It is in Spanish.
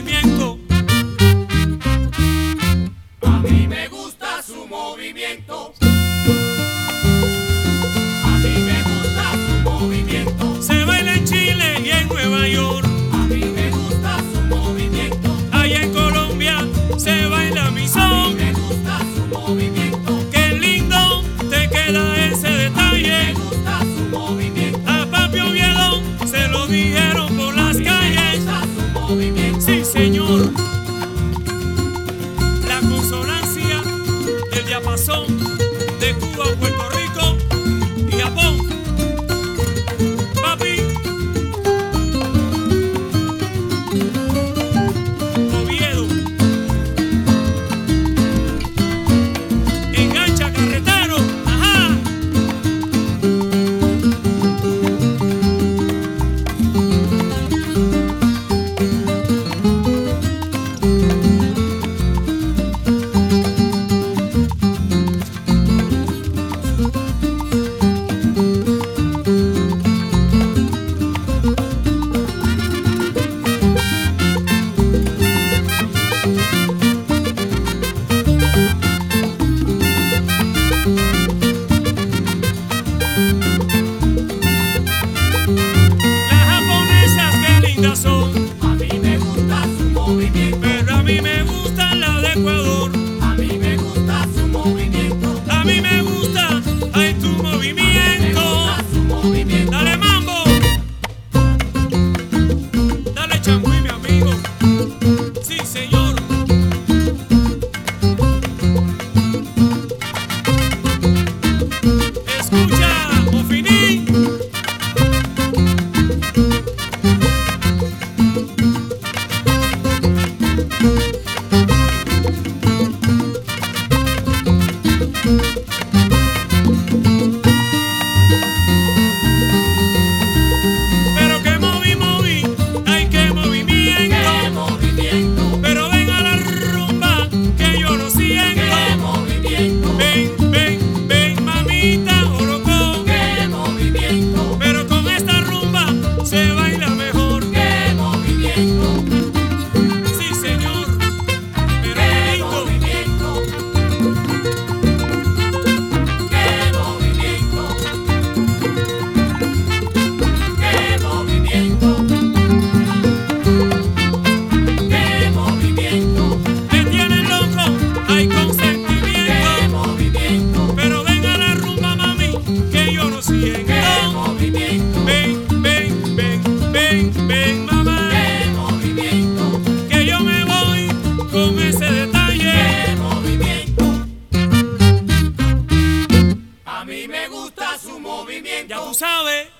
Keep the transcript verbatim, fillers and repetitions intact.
movimiento. A mí me gusta su movimiento. A mí me gusta su movimiento. Se baila en Chile y en Nueva York. A mí me gusta su movimiento. Allá en Colombia se baila mi A mí son. me gusta su movimiento. Qué lindo te queda ese Me detalle. gusta su movimiento. A Papi Oviedo se lo dijeron por las Me calles. gusta su movimiento. Sí, señor. La consonancia del diapasón de Cuba, Puerto Rico y Japón. Papi Oviedo, engancha carretero, ajá. Las japonesas qué lindas son, A mí me gusta su movimiento. pero a mí me gustan las de Ecuador. A mí me gusta su movimiento. A mí me gusta, ay, tu Me movimiento. gusta su movimiento. Dale mambo, dale changüí, mi amigo. Sí, señor. Escucha, Mofiní. Pero que moví, moví, ay, qué movimiento. ¡Qué movimiento! Pero ven a la rumba que yo lo siento. ¡Qué movimiento! Ven, ven, ven, mamita, orocó. ¡Qué movimiento! Pero con esta rumba se baila mejor. ¡Qué movimiento! Sí, señor. Pero ¡Qué qué lindo. movimiento! ¡Qué movimiento! ¡Qué movimiento! ¡Qué movimiento! Me tienen loco, hay ¡Qué consentimiento. movimiento! Pero ven a la rumba, mami, que yo lo siento. ¡Qué movimiento! Ven, ven, ven, ven, ven, mamá. ¡Qué movimiento! Que yo me voy con ese detalle. ¡Qué movimiento! A mí me gusta su Ya movimiento. tú sabes.